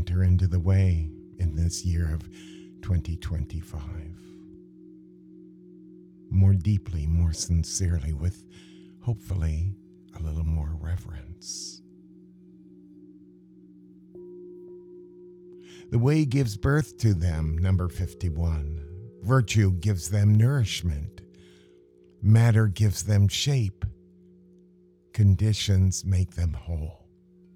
enter into the way in this year of 2025. More deeply, more sincerely, with hopefully a little more reverence. The way gives birth to them, number 51. Virtue gives them nourishment. Matter gives them shape. Conditions make them whole.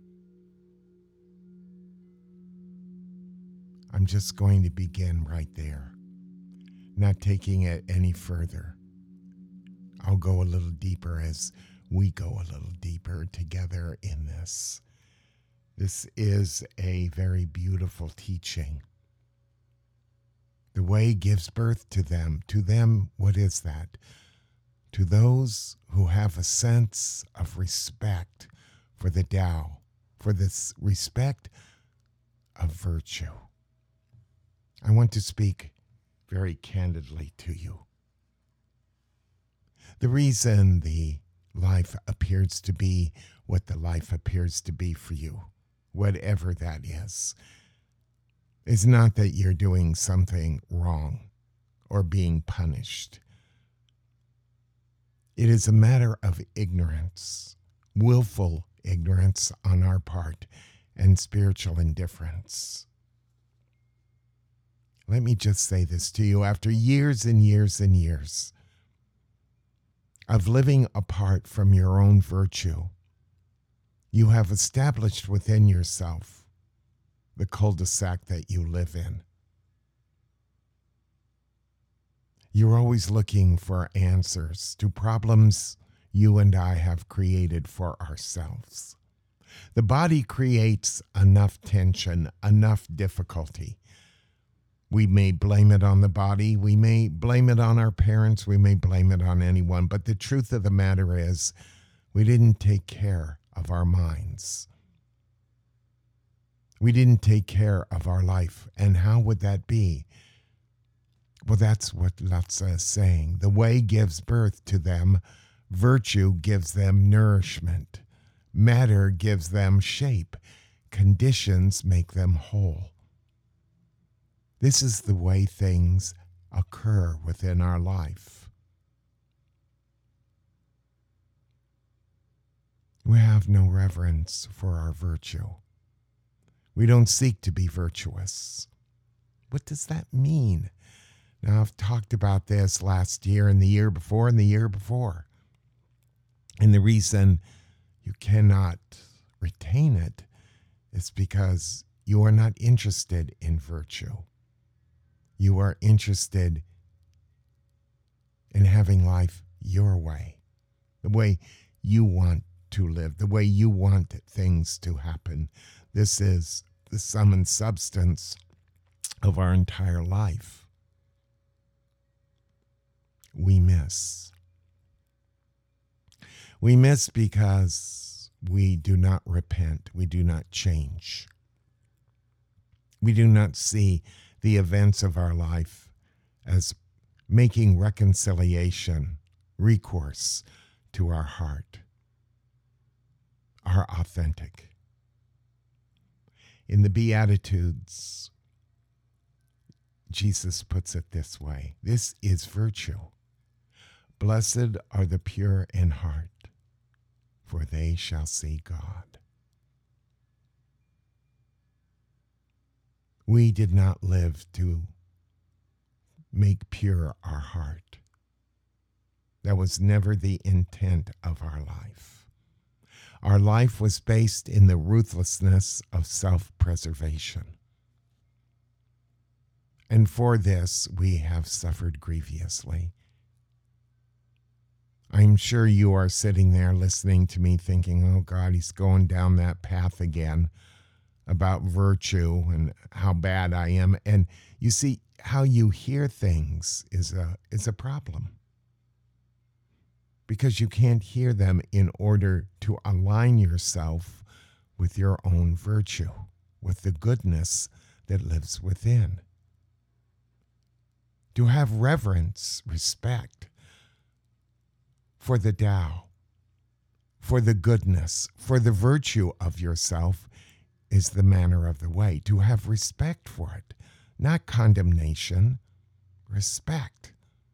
I'm just going to begin right there, not taking it any further. I'll go a little deeper as we go a little deeper together in this. This is a very beautiful teaching. The way gives birth to them. To them, what is that? To those who have a sense of respect for the Tao, for this respect of virtue. I want to speak very candidly to you. The reason the life appears to be what the life appears to be for you, whatever that is not that you're doing something wrong or being punished. It is a matter of ignorance, willful ignorance on our part, and spiritual indifference. Let me just say this to you. After years and years and years of living apart from your own virtue, you have established within yourself the cul-de-sac that you live in. You're always looking for answers to problems you and I have created for ourselves. The body creates enough tension, enough difficulty. We may blame it on the body. We may blame it on our parents. We may blame it on anyone. But the truth of the matter is, we didn't take care of our minds. We didn't take care of our life. And how would that be? Well, that's what Lao-Tzu is saying. The way gives birth to them. Virtue gives them nourishment. Matter gives them shape. Conditions make them whole. This is the way things occur within our life. We have no reverence for our virtue. We don't seek to be virtuous. What does that mean? Now, I've talked about this last year and the year before and the year before. And the reason you cannot retain it is because you are not interested in virtue. You are interested in having life your way, the way you want to live, the way you want things to happen. This is the sum and substance of our entire life. We miss. We miss because we do not repent. We do not change. We do not see the events of our life as making reconciliation, recourse to our heart, our authentic. In the Beatitudes, Jesus puts it this way. This is virtue. Blessed are the pure in heart, for they shall see God. We did not live to make pure our heart. That was never the intent of our life. Our life was based in the ruthlessness of self-preservation. And for this, we have suffered grievously. I'm sure you are sitting there listening to me thinking, oh God, he's going down that path again about virtue and how bad I am. And you see, how you hear things is a problem. Because you can't hear them in order to align yourself with your own virtue, with the goodness that lives within. To have reverence, respect for the Tao, for the goodness, for the virtue of yourself, is the manner of the way, to have respect for it, not condemnation, respect.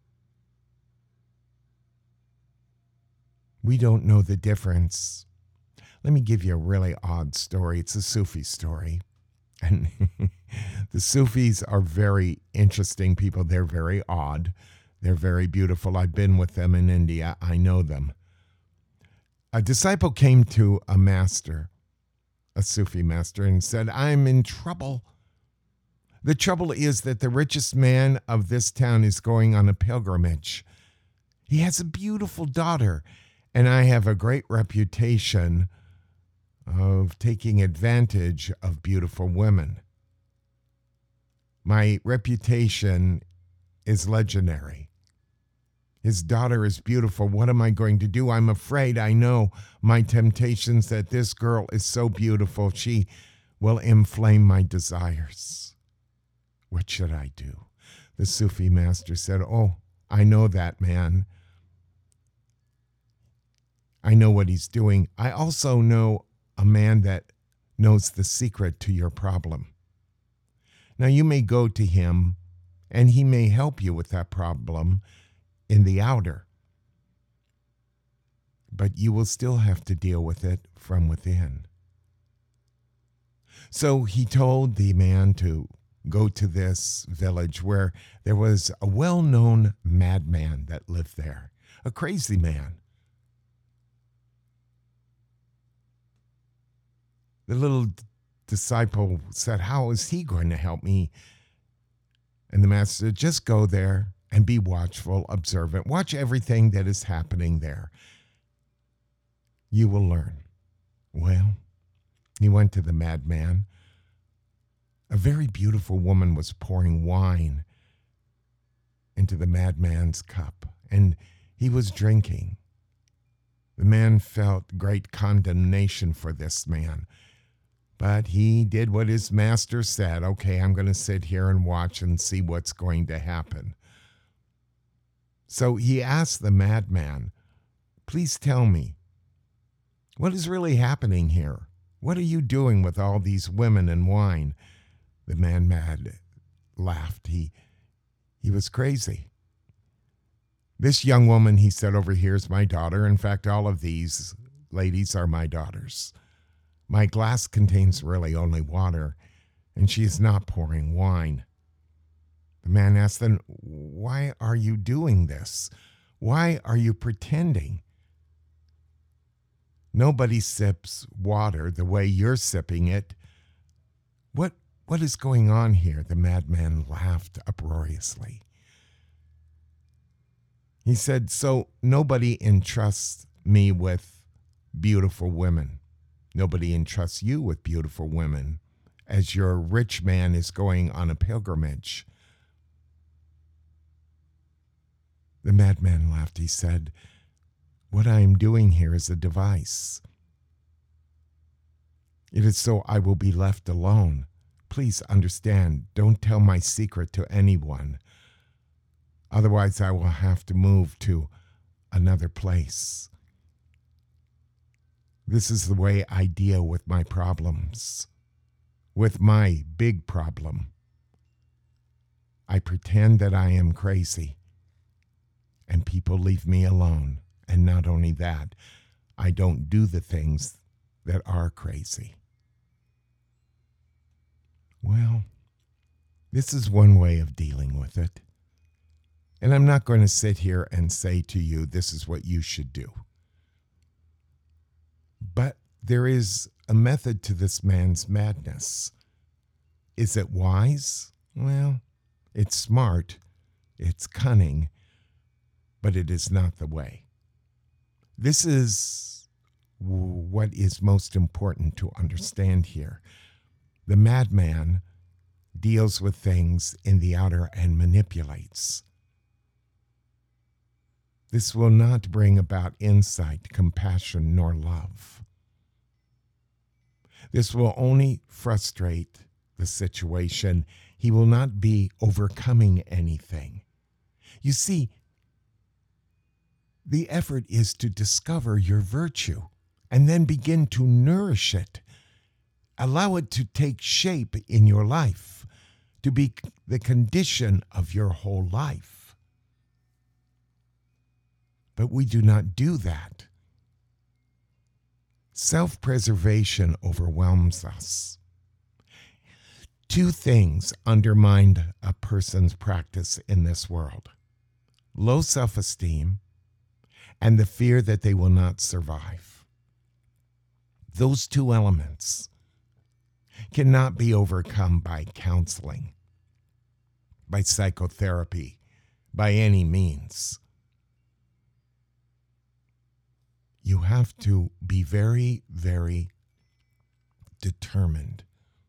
We don't know the difference. Let me give you a really odd story. It's a Sufi story. And the Sufis are very interesting people. They're very odd. They're very beautiful. I've been with them in India. I know them. A disciple came to a master, a Sufi master, and said, I'm in trouble. The trouble is that the richest man of this town is going on a pilgrimage. He has a beautiful daughter, and I have a great reputation of taking advantage of beautiful women. My reputation is legendary. His daughter is beautiful. What am I going to do? I'm afraid. I know my temptations that this girl is so beautiful, she will inflame my desires. What should I do? The Sufi master said, oh, I know that man. I know what he's doing. I also know a man that knows the secret to your problem. Now, you may go to him, and he may help you with that problem in the outer, but you will still have to deal with it from within. So he told the man to go to this village where there was a well-known madman that lived there, a crazy man. The little disciple said, how is he going to help me? And the master said, just go there and be watchful, observant. Watch everything that is happening there. You will learn. Well, he went to the madman. A very beautiful woman was pouring wine into the madman's cup, and he was drinking. The man felt great condemnation for this man. But he did what his master said. Okay, I'm going to sit here and watch and see what's going to happen. So he asked the madman, please tell me, what is really happening here? What are you doing with all these women and wine? The man laughed. He was crazy. This young woman, he said, over here is my daughter. In fact, all of these ladies are my daughters. My glass contains really only water, and she is not pouring wine. The man asked, then, why are you doing this? Why are you pretending? Nobody sips water the way you're sipping it. What is going on here? The madman laughed uproariously. He said, so nobody entrusts me with beautiful women. Nobody entrusts you with beautiful women as your rich man is going on a pilgrimage. The madman laughed. He said, what I am doing here is a device. It is so I will be left alone. Please understand, don't tell my secret to anyone. Otherwise, I will have to move to another place. This is the way I deal with my problems, with my big problem. I pretend that I am crazy, and people leave me alone. And not only that, I don't do the things that are crazy. Well, this is one way of dealing with it. And I'm not going to sit here and say to you, this is what you should do. But there is a method to this man's madness. Is it wise? Well, it's smart, it's cunning, but it is not the way. This is what is most important to understand here. The madman deals with things in the outer and manipulates. This will not bring about insight, compassion, nor love. This will only frustrate the situation. He will not be overcoming anything. You see, the effort is to discover your virtue and then begin to nourish it. Allow it to take shape in your life, to be the condition of your whole life. But we do not do that. Self-preservation overwhelms us. Two things undermine a person's practice in this world: low self-esteem and the fear that they will not survive. Those two elements cannot be overcome by counseling, by psychotherapy, by any means. You have to be very, very determined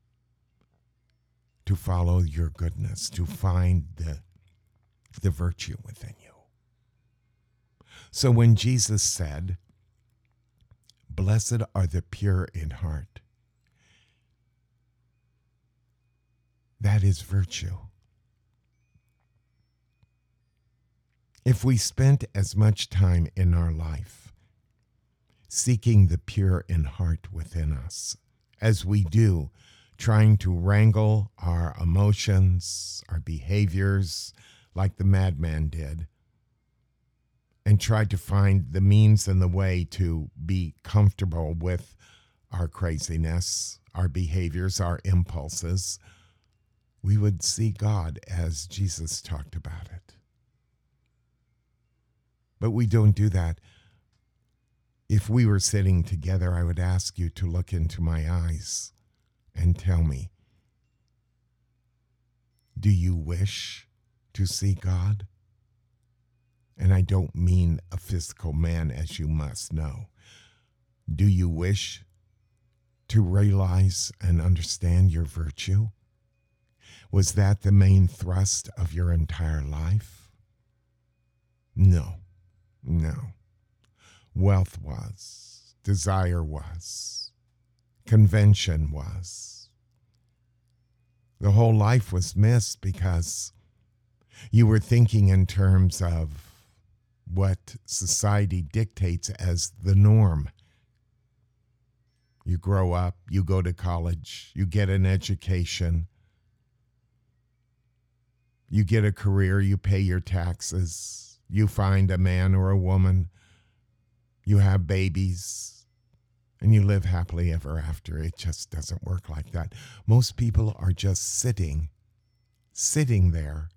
to follow your goodness, to find the virtue within you. So when Jesus said, "Blessed are the pure in heart," that is virtue. If we spent as much time in our life seeking the pure in heart within us as we do trying to wrangle our emotions, our behaviors, like the madman did, and tried to find the means and the way to be comfortable with our craziness, our behaviors, our impulses, we would see God as Jesus talked about it. But we don't do that. If we were sitting together, I would ask you to look into my eyes and tell me, do you wish to see God? And I don't mean a physical man, as you must know. Do you wish to realize and understand your virtue? Was that the main thrust of your entire life? No. Wealth was, desire was, convention was. The whole life was missed because you were thinking in terms of what society dictates as the norm. You grow up, you go to college, you get an education, you get a career, you pay your taxes, you find a man or a woman, you have babies, and you live happily ever after. It just doesn't work like that. Most people are just sitting there,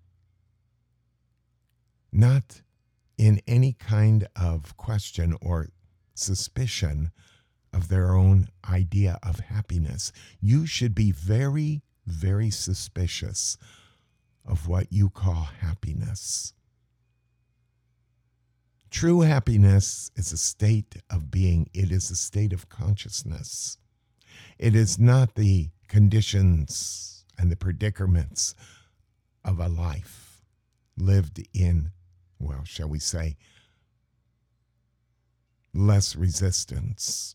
not in any kind of question or suspicion of their own idea of happiness. You should be very, very suspicious of what you call happiness. True happiness is a state of being. It is a state of consciousness. It is not the conditions and the predicaments of a life lived in, well, shall we say, less resistance.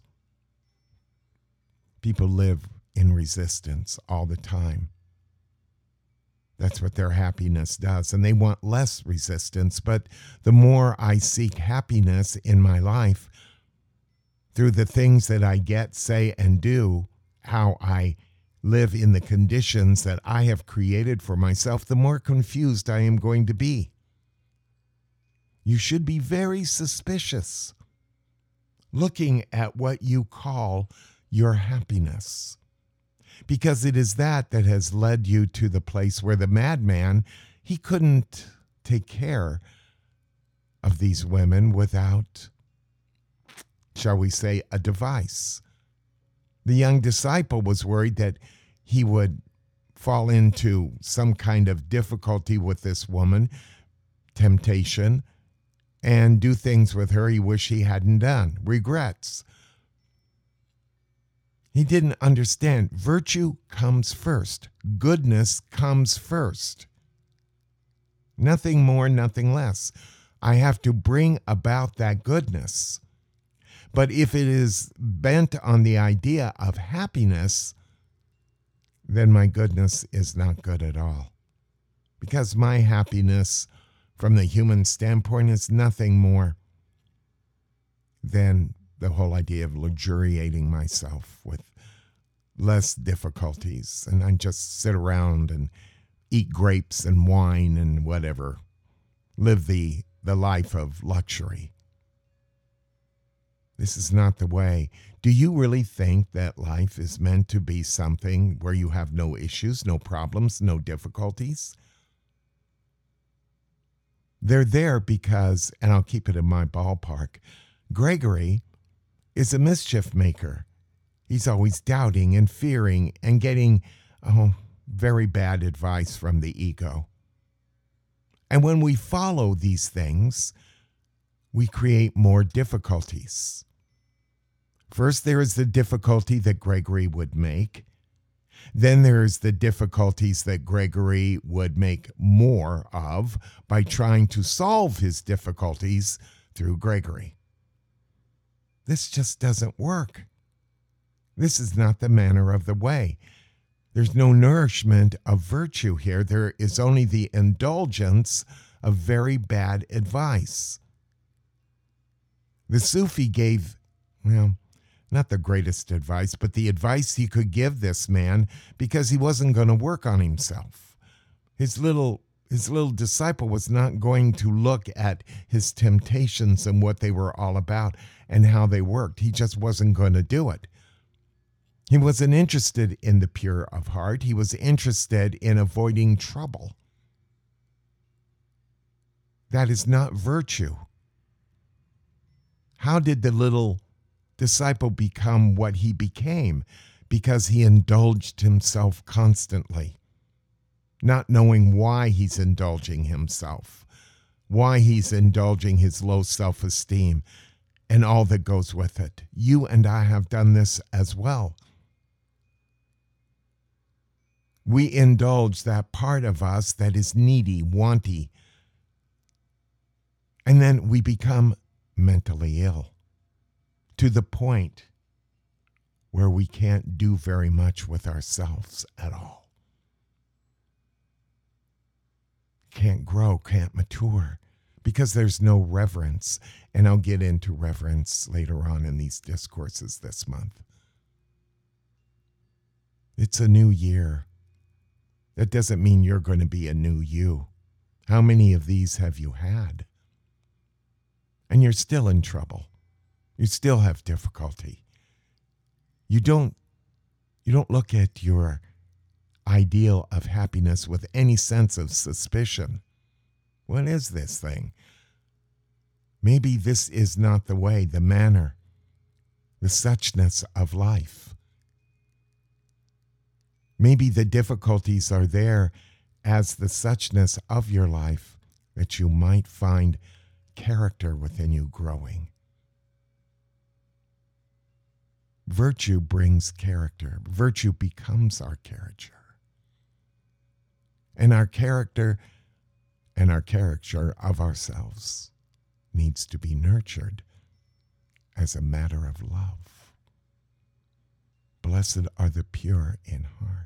People live in resistance all the time. That's what their happiness does. And they want less resistance. But the more I seek happiness in my life through the things that I get, say, and do, how I live in the conditions that I have created for myself, the more confused I am going to be. You should be very suspicious looking at what you call your happiness, because it is that that has led you to the place where the madman, he couldn't take care of these women without, shall we say, a device. The young disciple was worried that he would fall into some kind of difficulty with this woman, temptation, and do things with her he wished he hadn't done, regrets. He didn't understand. Virtue comes first. Goodness comes first. Nothing more, nothing less. I have to bring about that goodness. But if it is bent on the idea of happiness, then my goodness is not good at all. Because my happiness, from the human standpoint, is nothing more than the whole idea of luxuriating myself with less difficulties, and I just sit around and eat grapes and wine and whatever, live the life of luxury. This is not the way. Do you really think that life is meant to be something where you have no issues, no problems, no difficulties? They're there because, and I'll keep it in my ballpark, Gregory is a mischief maker. He's always doubting and fearing and getting very bad advice from the ego. And when we follow these things, we create more difficulties. First, there is the difficulty that Gregory would make. Then there's the difficulties that Gregory would make more of by trying to solve his difficulties through Gregory. This just doesn't work. This is not the manner of the way. There's no nourishment of virtue here. There is only the indulgence of very bad advice. The Sufi gave, not the greatest advice, but the advice he could give this man because he wasn't going to work on himself. His little disciple was not going to look at his temptations and what they were all about and how they worked. He just wasn't going to do it. He wasn't interested in the pure of heart. He was interested in avoiding trouble. That is not virtue. How did the little disciple become what he became? Because he indulged himself constantly, not knowing why he's indulging himself, why he's indulging his low self-esteem and all that goes with it. You and I have done this as well. We indulge that part of us that is needy, wanty, and then we become mentally ill to the point where we can't do very much with ourselves at all. Can't grow, can't mature, because there's no reverence. And I'll get into reverence later on in these discourses this month. It's a new year. That doesn't mean you're going to be a new you. How many of these have you had? And you're still in trouble. You still have difficulty. You don't look at your ideal of happiness with any sense of suspicion. What is this thing? Maybe this is not the way, the manner, the suchness of life. Maybe the difficulties are there as the suchness of your life that you might find character within you growing. Virtue brings character. Virtue becomes our character. And our character and our caricature of ourselves needs to be nurtured as a matter of love. Blessed are the pure in heart.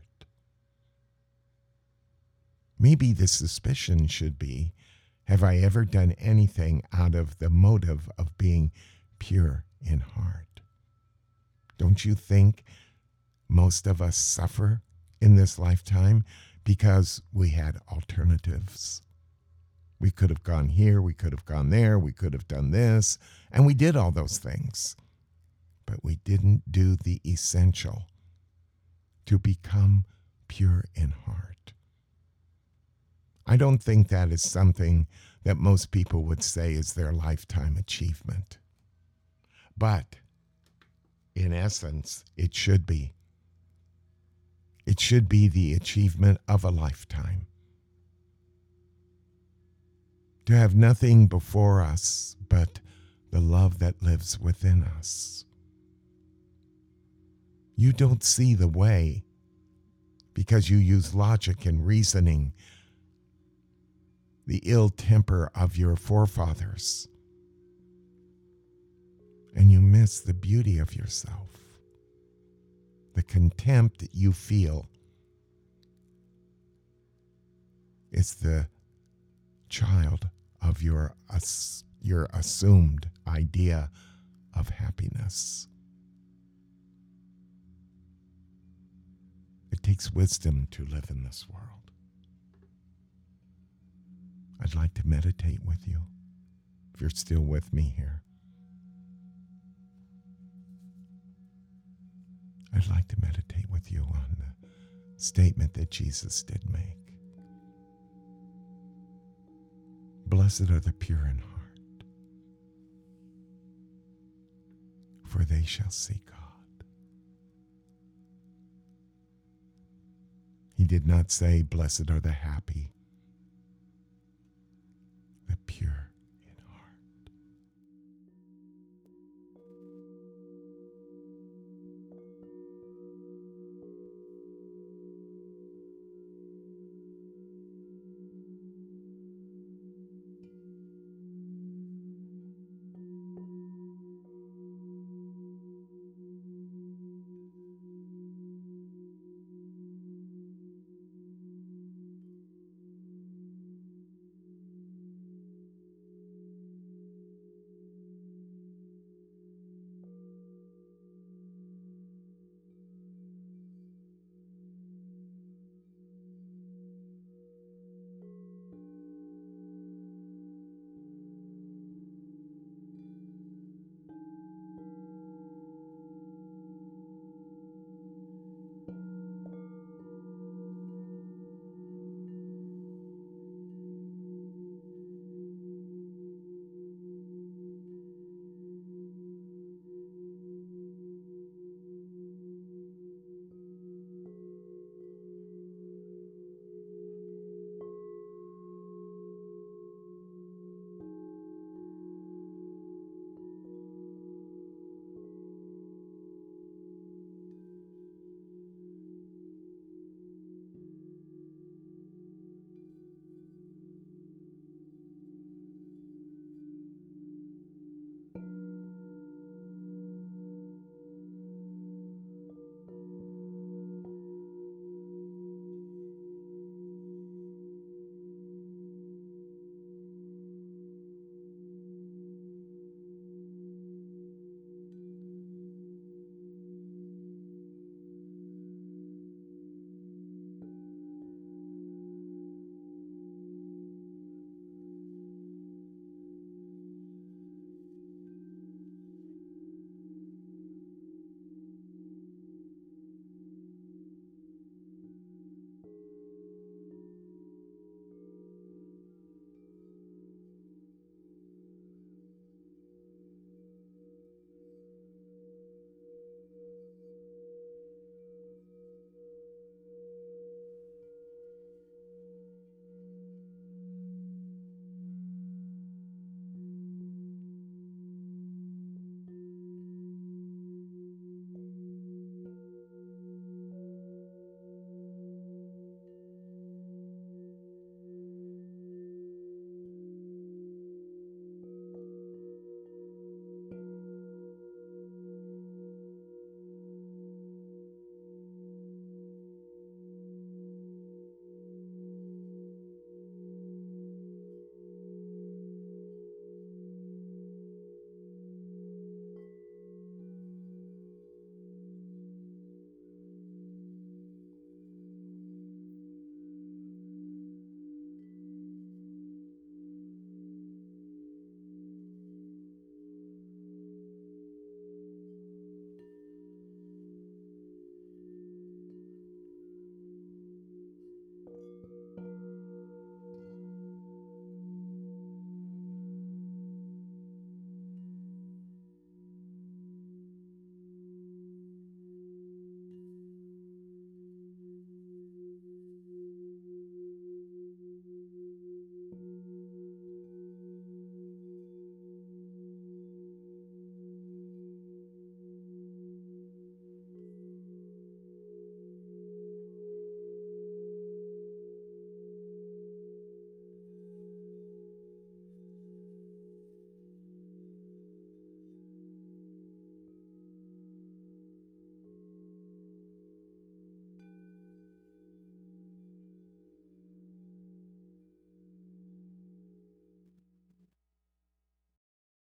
Maybe the suspicion should be, have I ever done anything out of the motive of being pure in heart? Don't you think most of us suffer in this lifetime because we had alternatives? We could have gone here, we could have gone there, we could have done this, and we did all those things. But we didn't do the essential to become pure in heart. I don't think that is something that most people would say is their lifetime achievement. But in essence, it should be. It should be the achievement of a lifetime. To have nothing before us but the love that lives within us. You don't see the way because you use logic and reasoning, the ill temper of your forefathers, and you miss the beauty of yourself, the contempt that you feel. It's the child of your assumed idea of happiness. takes wisdom to live in this world. I'd like to meditate with you, if you're still with me here. I'd like to meditate with you on the statement that Jesus did make. Blessed are the pure in heart, for they shall see God. He did not say, blessed are the happy,